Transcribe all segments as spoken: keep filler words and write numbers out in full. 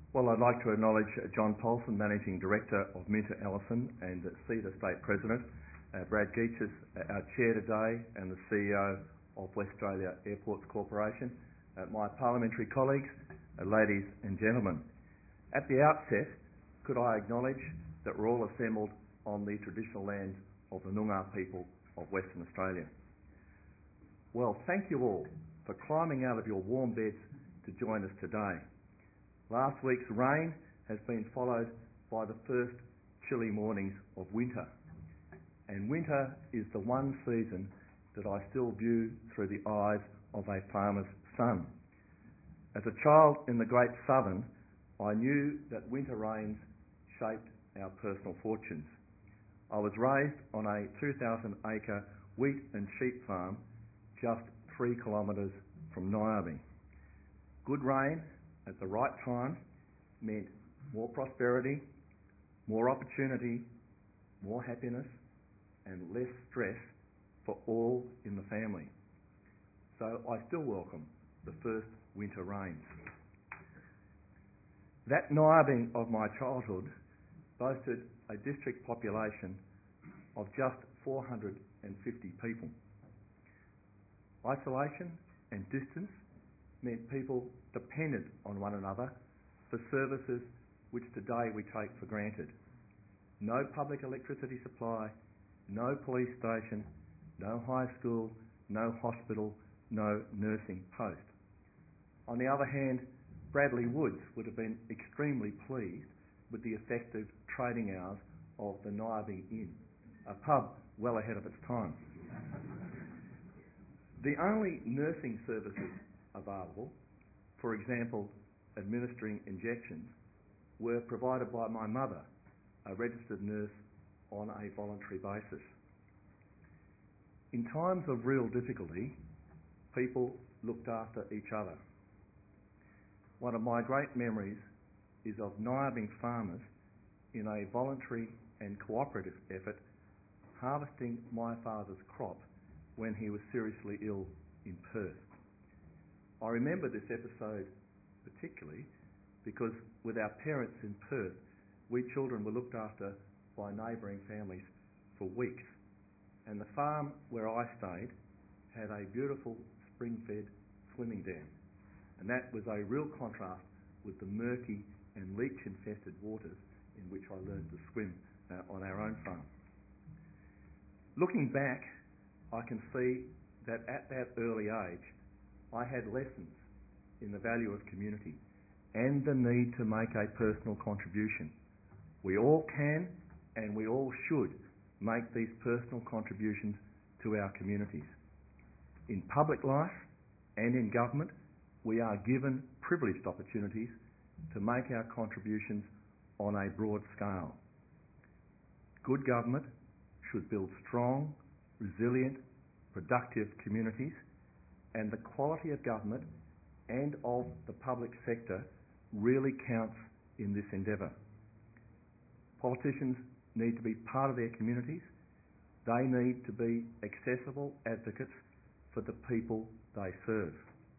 Well, I'd like to acknowledge John Paulson, Managing Director of Minter Ellison and CEDA State President, uh, Brad Geachis, our Chair today, and the C E O of West Australia Airports Corporation, uh, my parliamentary colleagues, uh, ladies and gentlemen. At the outset, could I acknowledge that we're all assembled on the traditional lands of the Noongar people of Western Australia. Well, thank you all for climbing out of your warm beds to join us today. Last week's rain has been followed by the first chilly mornings of winter. And winter is the one season that I still view through the eyes of a farmer's son. As a child in the Great Southern, I knew that winter rains shaped our personal fortunes. I was raised on a two thousand acre wheat and sheep farm just three kilometres from Nyabing. Good rain at the right time meant more prosperity, more opportunity, more happiness, and less stress for all in the family. So I still welcome the first winter rains. That Nyabing of my childhood boasted a district population of just four hundred fifty people. Isolation and distance meant people depended on one another for services which today we take for granted. No public electricity supply, no police station, no high school, no hospital, no nursing post. On the other hand, Bradley Woods would have been extremely pleased with the effective trading hours of the Nyabing Inn, a pub well ahead of its time. The only nursing services available, for example, administering injections, were provided by my mother, a registered nurse on a voluntary basis. In times of real difficulty, people looked after each other. One of my great memories is of Nyabing farmers in a voluntary and cooperative effort harvesting my father's crop when he was seriously ill in Perth. I remember this episode particularly because with our parents in Perth, we children were looked after by neighbouring families for weeks, and the farm where I stayed had a beautiful spring-fed swimming dam, and that was a real contrast with the murky and leech-infested waters in which I learned to swim uh, on our own farm. Looking back, I can see that at that early age, I had lessons in the value of community and the need to make a personal contribution. We all can and we all should make these personal contributions to our communities. In public life and in government, we are given privileged opportunities to make our contributions on a broad scale. Good government should build strong, resilient, productive communities, and the quality of government and of the public sector really counts in this endeavour. Politicians need to be part of their communities. They need to be accessible advocates for the people they serve.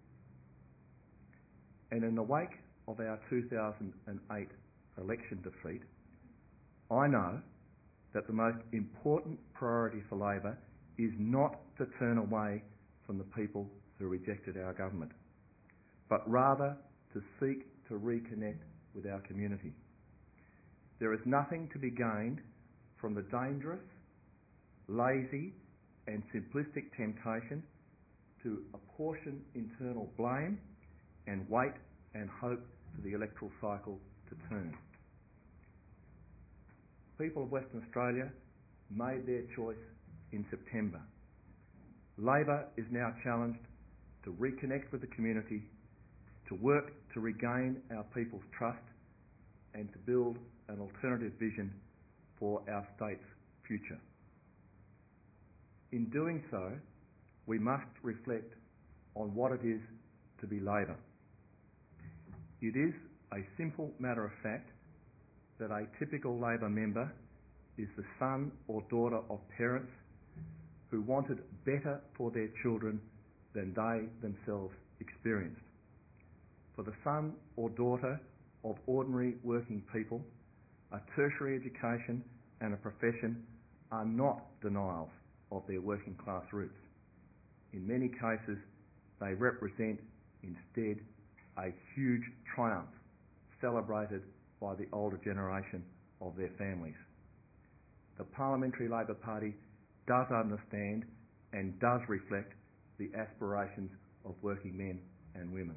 And in the wake of our two thousand eight election defeat, I know that the most important priority for Labor is not to turn away from the people who rejected our government, but rather to seek to reconnect with our community. There is nothing to be gained from the dangerous, lazy and simplistic temptation to apportion internal blame and wait and hope for the electoral cycle to turn. People of Western Australia made their choice in September. Labor is now challenged to reconnect with the community, to work to regain our people's trust and to build an alternative vision for our state's future. In doing so, we must reflect on what it is to be Labor. It is a simple matter of fact that a typical Labor member is the son or daughter of parents who wanted better for their children than they themselves experienced. For the son or daughter of ordinary working people, a tertiary education and a profession are not denials of their working class roots. In many cases, they represent instead a huge triumph celebrated by the older generation of their families. The Parliamentary Labor Party does understand and does reflect the aspirations of working men and women.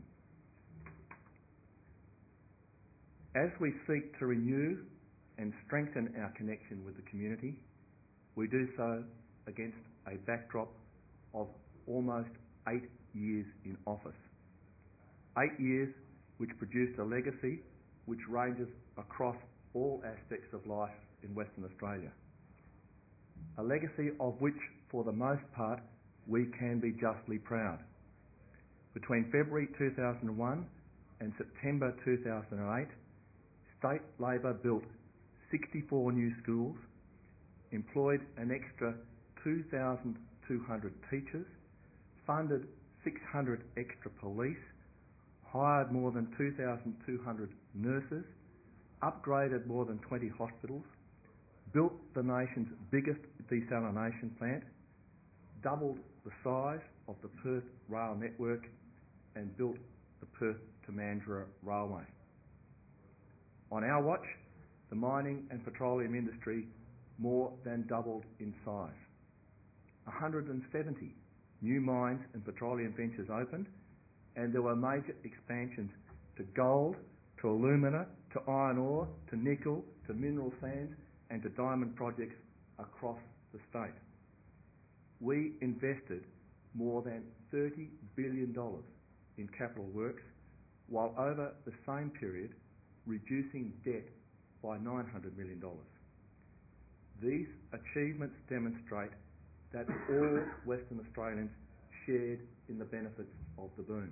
As we seek to renew and strengthen our connection with the community, we do so against a backdrop of almost eight years in office. Eight years which produced a legacy which ranges across all aspects of life in Western Australia. A legacy of which, for the most part, we can be justly proud. Between February two thousand one and September two thousand eight, State Labor built sixty-four new schools, employed an extra two thousand two hundred teachers, funded six hundred extra police, hired more than two thousand two hundred nurses, upgraded more than twenty hospitals, built the nation's biggest desalination plant, doubled the size of the Perth rail network, and built the Perth to Mandurah railway. On our watch, the mining and petroleum industry more than doubled in size. one hundred seventy new mines and petroleum ventures opened, and there were major expansions to gold, to alumina, to iron ore, to nickel, to mineral sands, and to diamond projects across the state. We invested more than thirty billion dollars in capital works, while over the same period reducing debt by nine hundred million dollars. These achievements demonstrate that all Western Australians shared in the benefits of the boom.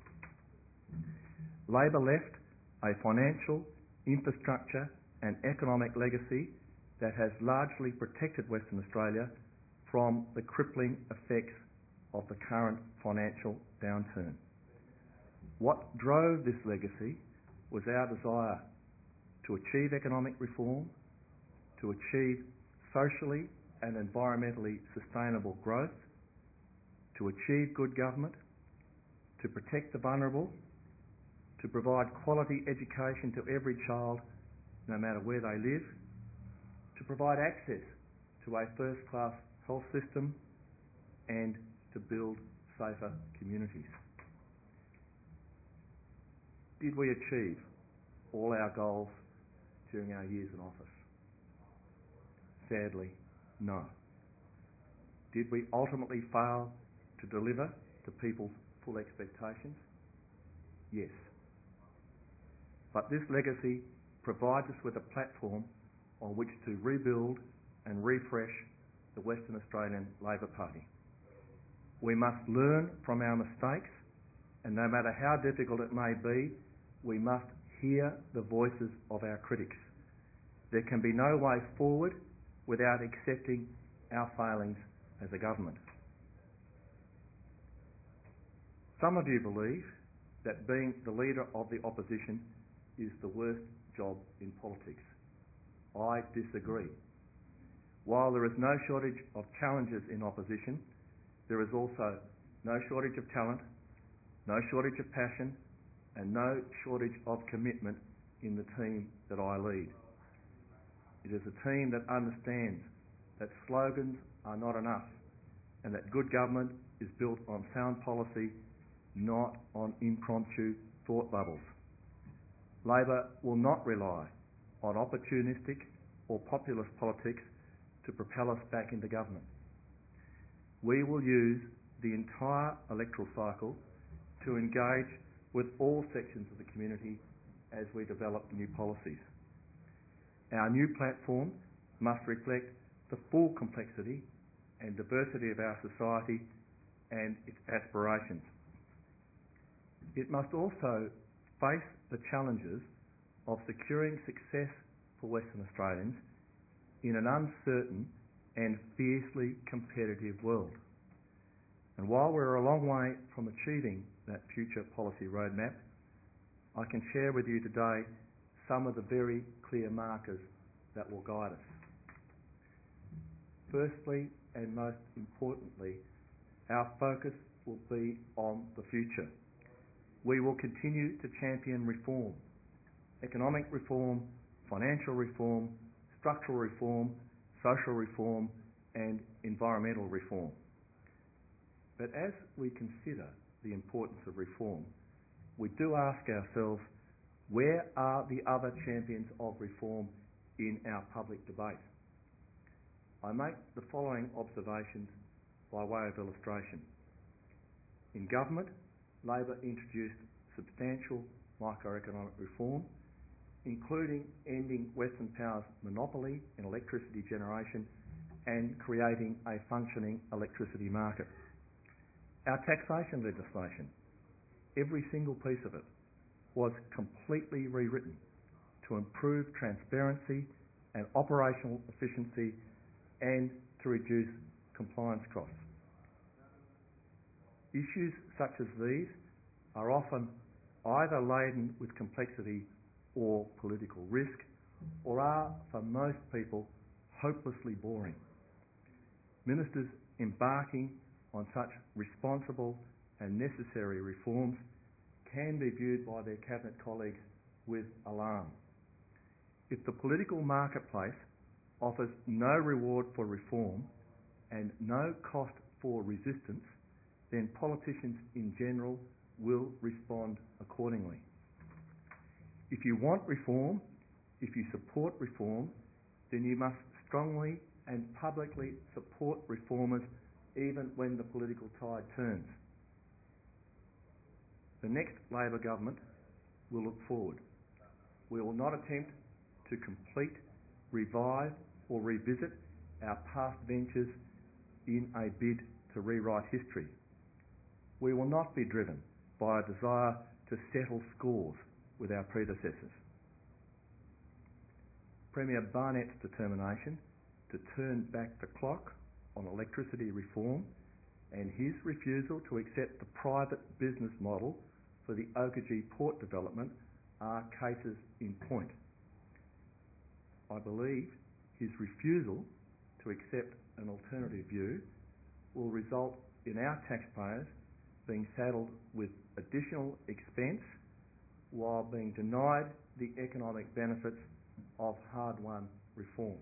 Labor left a financial, infrastructure and economic legacy that has largely protected Western Australia from the crippling effects of the current financial downturn. What drove this legacy was our desire to achieve economic reform, to achieve socially and environmentally sustainable growth, to achieve good government, to protect the vulnerable, to provide quality education to every child no matter where they live, to provide access to a first-class health system, and to build safer communities. Did we achieve all our goals during our years in office? Sadly, no. Did we ultimately fail to deliver to people's full expectations? Yes. But this legacy provides us with a platform on which to rebuild and refresh the Western Australian Labor Party. We must learn from our mistakes, and no matter how difficult it may be, we must hear the voices of our critics. There can be no way forward without accepting our failings as a government. Some of you believe that being the leader of the opposition is the worst job in politics. I disagree. While there is no shortage of challenges in opposition, there is also no shortage of talent, no shortage of passion, and no shortage of commitment in the team that I lead. It is a team that understands that slogans are not enough, and that good government is built on sound policy, not on impromptu thought bubbles. Labor will not rely on opportunistic or populist politics to propel us back into government. We will use the entire electoral cycle to engage with all sections of the community as we develop new policies. Our new platform must reflect the full complexity and diversity of our society and its aspirations. It must also face the challenges of securing success for Western Australians in an uncertain and fiercely competitive world. And while we're a long way from achieving that future policy roadmap, I can share with you today some of the very clear markers that will guide us. Firstly, and most importantly, our focus will be on the future. We will continue to champion reform, economic reform, financial reform, structural reform, social reform, and environmental reform. But as we consider the importance of reform, we do ask ourselves, where are the other champions of reform in our public debate? I make the following observations by way of illustration. In government, Labor introduced substantial microeconomic reform, including ending Western Power's monopoly in electricity generation and creating a functioning electricity market. Our taxation legislation, every single piece of it, was completely rewritten to improve transparency and operational efficiency and to reduce compliance costs. Issues such as these are often either laden with complexity or political risk, or are, for most people, hopelessly boring. Ministers embarking on such responsible and necessary reforms can be viewed by their cabinet colleagues with alarm. If the political marketplace offers no reward for reform and no cost for resistance, then politicians in general will respond accordingly. If you want reform, if you support reform, then you must strongly and publicly support reformers even when the political tide turns. The next Labor government will look forward. We will not attempt to complete, revive or revisit our past ventures in a bid to rewrite history. We will not be driven by a desire to settle scores with our predecessors. Premier Barnett's determination to turn back the clock on electricity reform and his refusal to accept the private business model for the Oakajee port development are cases in point. I believe his refusal to accept an alternative view will result in our taxpayers being saddled with additional expense while being denied the economic benefits of hard-won reform.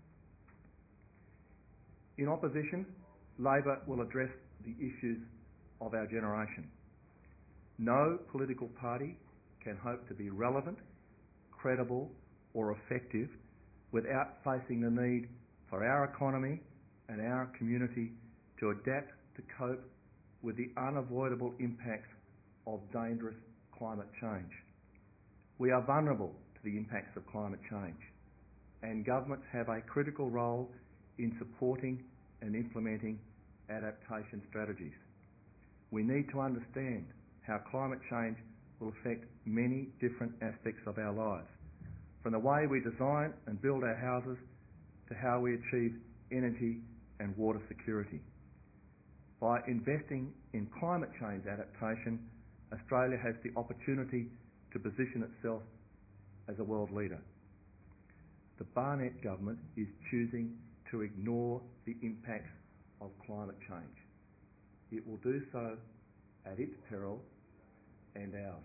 In opposition, Labor will address the issues of our generation. No political party can hope to be relevant, credible or effective without facing the need for our economy and our community to adapt to cope with the unavoidable impacts of dangerous climate change. We are vulnerable to the impacts of climate change, and governments have a critical role in supporting and implementing adaptation strategies. We need to understand how climate change will affect many different aspects of our lives, from the way we design and build our houses to how we achieve energy and water security. By investing in climate change adaptation, Australia has the opportunity to position itself as a world leader. The Barnett government is choosing to ignore the impacts of climate change. It will do so at its peril and ours.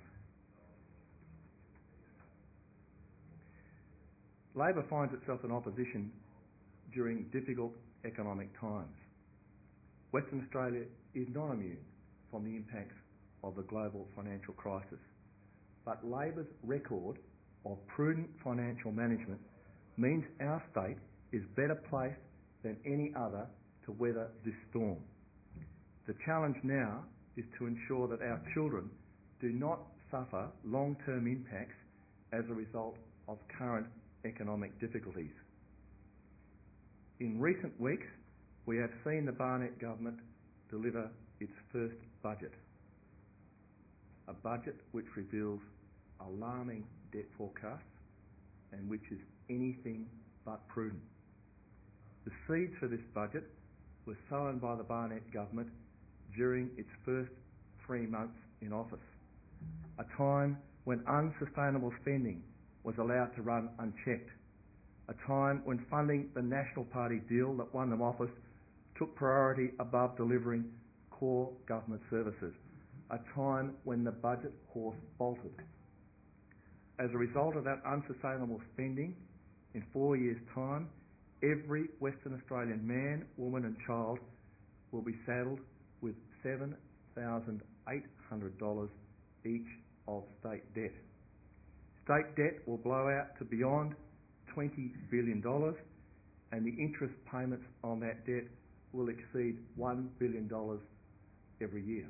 Labor finds itself in opposition during difficult economic times. Western Australia is not immune from the impacts of the global financial crisis, but Labor's record of prudent financial management means our state is better placed than any other to weather this storm. The challenge now is to ensure that our children do not suffer long-term impacts as a result of current economic difficulties. In recent weeks, we have seen the Barnett government deliver its first budget, a budget which reveals alarming debt forecasts and which is anything but prudent. The seeds for this budget were sown by the Barnett government during its first three months in office, a time when unsustainable spending was allowed to run unchecked, a time when funding the National Party deal that won them office took priority above delivering core government services, a time when the budget horse bolted. As a result of that unsustainable spending, in four years' time, every Western Australian man, woman and child will be saddled with seven thousand eight hundred dollars each of state debt. State debt will blow out to beyond twenty billion dollars, and the interest payments on that debt will exceed one billion dollars every year.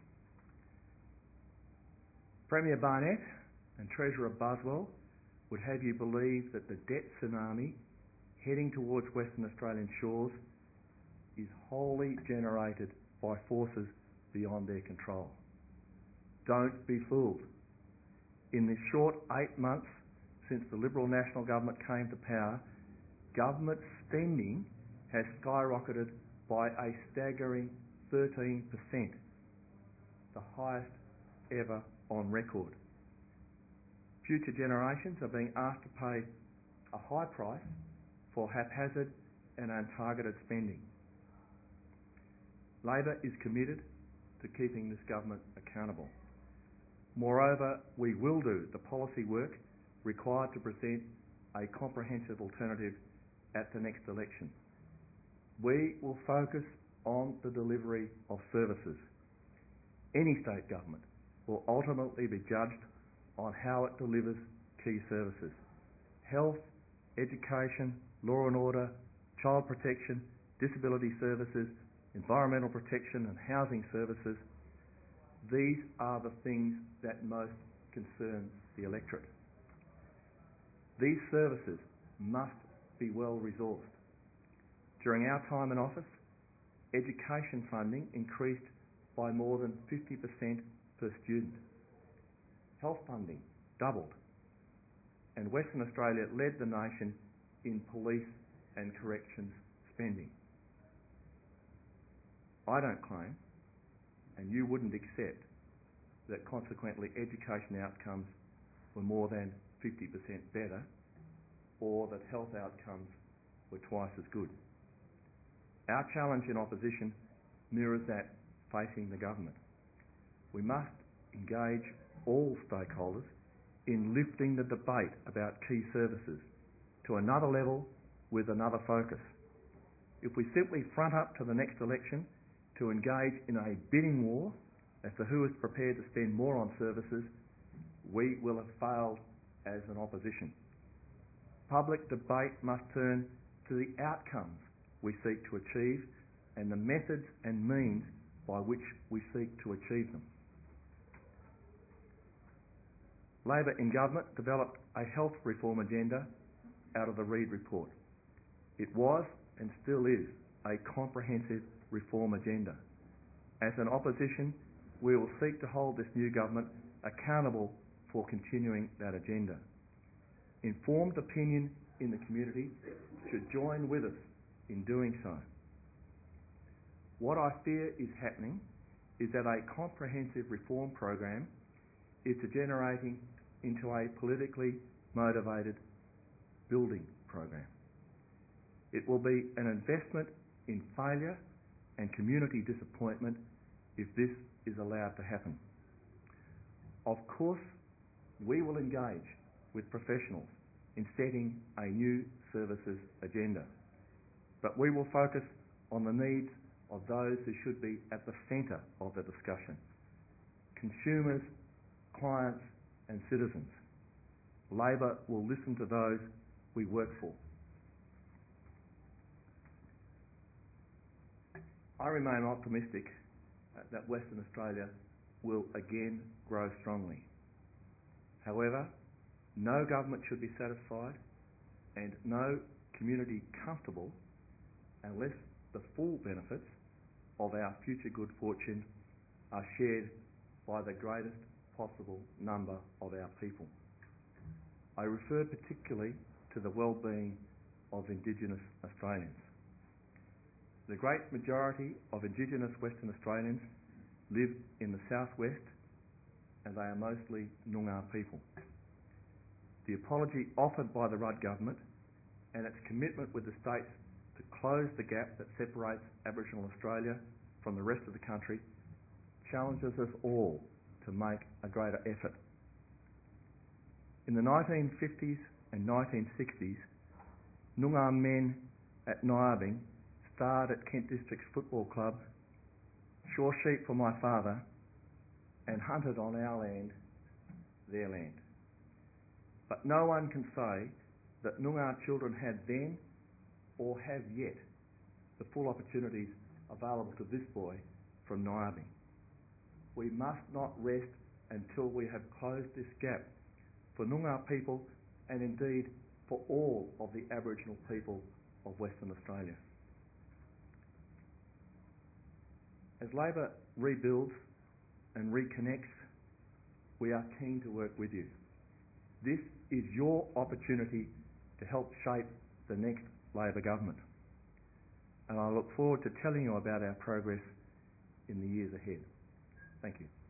Premier Barnett and Treasurer Buswell would have you believe that the debt tsunami heading towards Western Australian shores is wholly generated by forces beyond their control. Don't be fooled. In this short eight months since the Liberal National Government came to power, government spending has skyrocketed by a staggering thirteen percent, the highest ever on record. Future generations are being asked to pay a high price for haphazard and untargeted spending. Labor is committed to keeping this government accountable. Moreover, we will do the policy work required to present a comprehensive alternative at the next election. We will focus on the delivery of services. Any state government will ultimately be judged on how it delivers key services. Health, education, law and order, child protection, disability services, environmental protection and housing services. These are the things that most concern the electorate. These services must be well resourced. During our time in office, education funding increased by more than fifty percent per student. Health funding doubled, and Western Australia led the nation in police and corrections spending. I don't claim, and you wouldn't accept, that consequently education outcomes were more than fifty percent better, or that health outcomes were twice as good. Our challenge in opposition mirrors that facing the government. We must engage all stakeholders in lifting the debate about key services to another level with another focus. If we simply front up to the next election to engage in a bidding war as to who is prepared to spend more on services, we will have failed as an opposition. Public debate must turn to the outcomes we seek to achieve and the methods and means by which we seek to achieve them. Labor in government developed a health reform agenda out of the Reid report. It was and still is a comprehensive reform agenda. As an opposition, we will seek to hold this new government accountable for continuing that agenda. Informed opinion in the community should join with us in doing so. What I fear is happening is that a comprehensive reform program is degenerating into a politically motivated building program. It will be an investment in failure and community disappointment if this is allowed to happen. Of course, we will engage with professionals in setting a new services agenda, but we will focus on the needs of those who should be at the centre of the discussion: consumers, clients and citizens. Labor will listen to those we work for. I remain optimistic that Western Australia will again grow strongly. However, no government should be satisfied and no community comfortable unless the full benefits of our future good fortune are shared by the greatest possible number of our people. I refer particularly to the well-being of Indigenous Australians. The great majority of Indigenous Western Australians live in the southwest and they are mostly Noongar people. The apology offered by the Rudd government and its commitment with the states to close the gap that separates Aboriginal Australia from the rest of the country challenges us all to make a greater effort. In the nineteen fifties and nineteen sixties, Noongar men at Nyabing starred at Kent District's football club, shore sheep for my father, and hunted on our land, their land. But no one can say that Noongar children had then or have yet the full opportunities available to this boy from Nyabing. We must not rest until we have closed this gap for Noongar people and indeed for all of the Aboriginal people of Western Australia. As Labor rebuilds and reconnects, we are keen to work with you. This is your opportunity to help shape the next Labor government, and I look forward to telling you about our progress in the years ahead. Thank you.